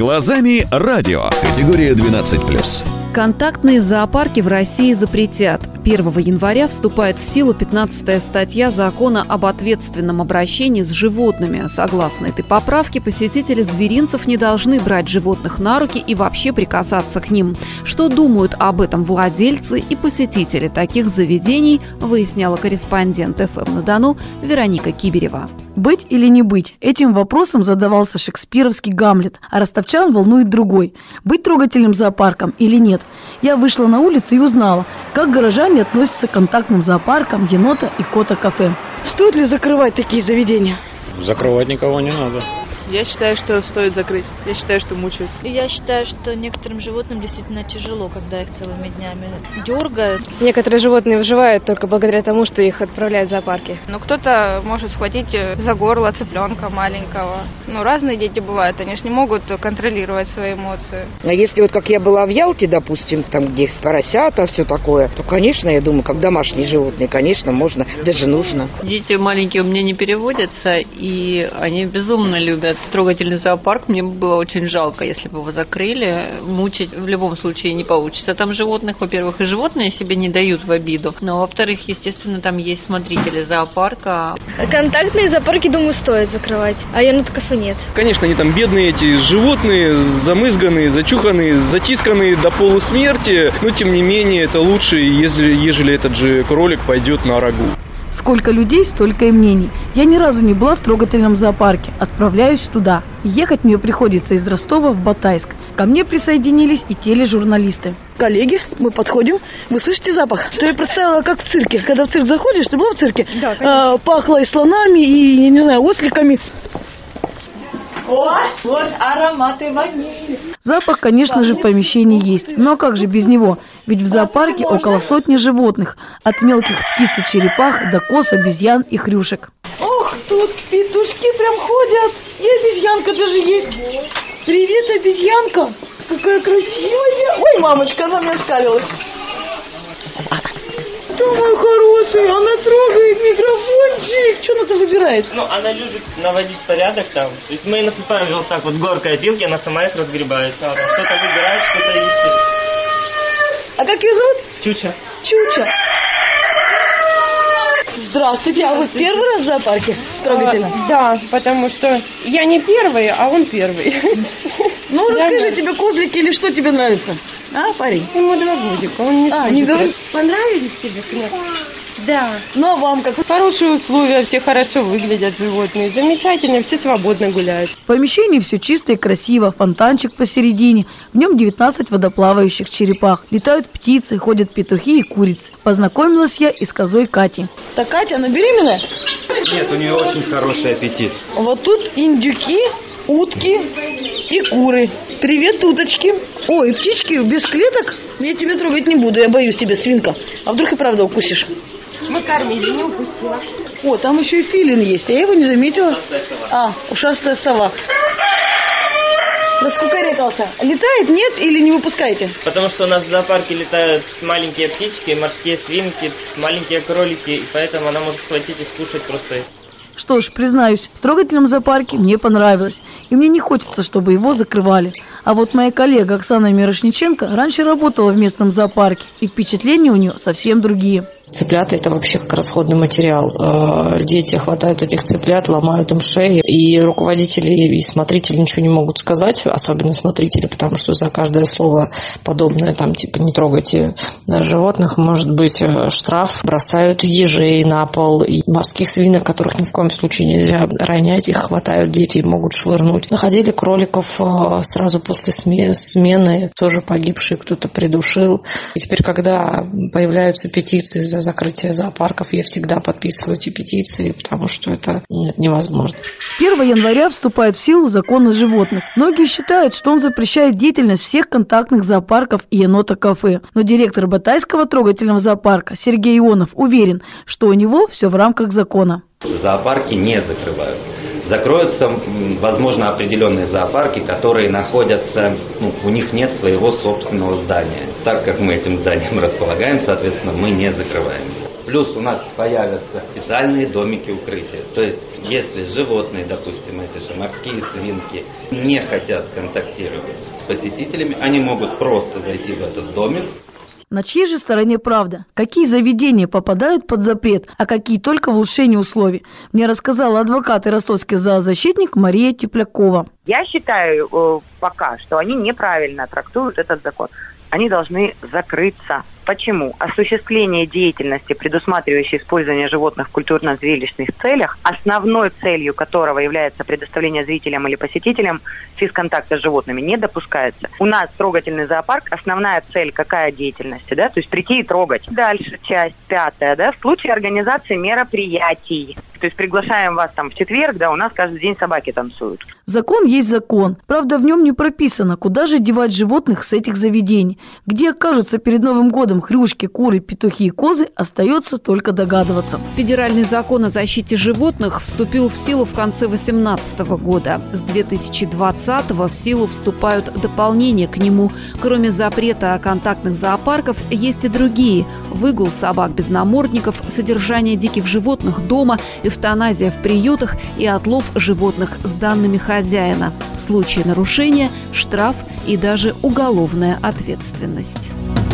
Глазами радио. Категория 12+. Контактные зоопарки в России запретят. 1 января вступает в силу 15-я статья Закона об ответственном обращении с животными. Согласно этой поправке, посетители зверинцев не должны брать животных на руки и вообще прикасаться к ним. Что думают об этом владельцы и посетители таких заведений, выясняла корреспондент ФМ на Дону Вероника Киберева. Быть или не быть? Этим вопросом задавался шекспировский Гамлет, а ростовчан волнует другой. Быть трогательным зоопарком или нет? Я вышла на улицу и узнала, как горожане относятся к контактным зоопаркам енота и кота-кафе. Стоит ли закрывать такие заведения? Закрывать никого не надо. Я считаю, что стоит закрыть. Я считаю, что мучают. Я считаю, что некоторым животным действительно тяжело, когда их целыми днями дергают. Некоторые животные выживают только благодаря тому, что их отправляют в зоопарки. Но кто-то может схватить за горло цыпленка маленького. Разные дети бывают, они же не могут контролировать свои эмоции. А если как я была в Ялте, допустим, там где поросята, все такое, то, конечно, я думаю, как домашние животные, конечно, можно, даже нужно. Дети маленькие у меня не переводятся, и они безумно любят трогательный зоопарк. Мне было очень жалко, если бы его закрыли. Мучить в любом случае не получится. Там животных, во-первых, и животные себе не дают в обиду, но, во-вторых, естественно, там есть смотрители зоопарка. Контактные зоопарки, думаю, стоит закрывать, а енот-кафе нет. Конечно, они там бедные эти животные, замызганные, зачуханные, затисканные до полусмерти, но, тем не менее, это лучше, ежели этот же кролик пойдет на рагу. Сколько людей, столько и мнений. Я ни разу не была в трогательном зоопарке. Отправляюсь туда. Ехать мне приходится из Ростова в Батайск. Ко мне присоединились и тележурналисты. Коллеги, мы подходим. Вы слышите запах? Что я представила, как в цирке. Когда в цирк заходишь, ты была в цирке? Да, конечно. Пахло и слонами, и, не знаю, осликами. Вот ароматы ванили. Запах, конечно же, в помещении есть. Но как же без него? Ведь в зоопарке около сотни животных. От мелких птиц и черепах до коз, обезьян и хрюшек. Ох, тут петушки прям ходят. И обезьянка даже есть. Привет, обезьянка. Какая красивая. Ой, мамочка, она мне оскалилась. Моя хорошая, она трогает микрофончик. Что она там выбирает? Она любит наводить порядок там. То есть мы насыпаем же вот так вот горкой опилки, она сама их разгребает. Что-то выбирает, что-то ищет. А как ее зовут? Чуча. Чуча. Здравствуйте, а вы первый раз в зоопарке? Трогательно? Да, потому что я не первый, а он первый. Расскажи, тебе козлики или что тебе нравится? А, парень? Ему 2 годика, он не говорит. Понравились тебе? Да. А вам как? Хорошие условия, все хорошо выглядят животные, замечательно, все свободно гуляют. В помещении все чисто и красиво, фонтанчик посередине, в нем 19 водоплавающих черепах. Летают птицы, ходят петухи и курицы. Познакомилась я и с козой Катей. Так Катя, она беременная? Нет, у нее очень хороший аппетит. Вот тут индюки, утки и куры. Привет, уточки. Ой, птички без клеток? Я тебя трогать не буду, я боюсь тебя, свинка. А вдруг и правда укусишь? Мы кормили, не укусила. О, там еще и филин есть, а я его не заметила. Ушастая сова. Раскукарекался. Летает, нет, или не выпускаете? Потому что у нас в зоопарке летают маленькие птички, морские свинки, маленькие кролики, и поэтому она может схватить и скушать просто их. Что ж, признаюсь, в трогательном зоопарке мне понравилось, и мне не хочется, чтобы его закрывали. А вот моя коллега Оксана Мирошниченко раньше работала в местном зоопарке, и впечатления у нее совсем другие. Цыплята – это вообще как расходный материал. Дети хватают этих цыплят, ломают им шеи, и руководители и смотрители ничего не могут сказать, особенно смотрители, потому что за каждое слово подобное, там типа «не трогайте животных», может быть штраф. Бросают ежей на пол, и морских свинок, которых ни в коем случае нельзя ронять, их хватают дети и могут швырнуть. Находили кроликов сразу после смены, тоже погибшие, кто-то придушил. И теперь, когда появляются петиции за закрытие зоопарков, я всегда подписываю эти петиции, потому что это невозможно. С 1 января вступает в силу закон о животных. Многие считают, что он запрещает деятельность всех контактных зоопарков и енота-кафе. Но директор Батайского трогательного зоопарка Сергей Ионов уверен, что у него все в рамках закона. Зоопарки не закрывают. Закроются, возможно, определенные зоопарки, которые находятся, у них нет своего собственного здания. Так как мы этим зданием располагаем, соответственно, мы не закрываемся. Плюс у нас появятся специальные домики укрытия. То есть, если животные, допустим, эти же морские свинки, не хотят контактировать с посетителями, они могут просто зайти в этот домик. На чьей же стороне правда? Какие заведения попадают под запрет, а какие только в улучшение условий? Мне рассказала адвокат и ростовский зоозащитник Мария Теплякова. Я считаю пока, что они неправильно трактуют этот закон. Они должны закрыться. Почему? Осуществление деятельности, предусматривающей использование животных в культурно-зрелищных целях, основной целью которого является предоставление зрителям или посетителям физконтакта с животными, не допускается. У нас трогательный зоопарк, основная цель какая деятельности, да? То есть прийти и трогать. Дальше часть 5, да, в случае организации мероприятий. То есть приглашаем вас там в четверг, да, у нас каждый день собаки танцуют. Закон есть закон. Правда, в нем не прописано, куда же девать животных с этих заведений. Где окажутся перед Новым годом хрюшки, куры, петухи и козы, остается только догадываться. Федеральный закон о защите животных вступил в силу в конце 2018 года. С 2020 в силу вступают дополнения к нему. Кроме запрета контактных зоопарков, есть и другие. Выгул собак без намордников, содержание диких животных дома, эвтаназия в приютах и отлов животных с данными хозяина. В случае нарушения – штраф и даже уголовная ответственность.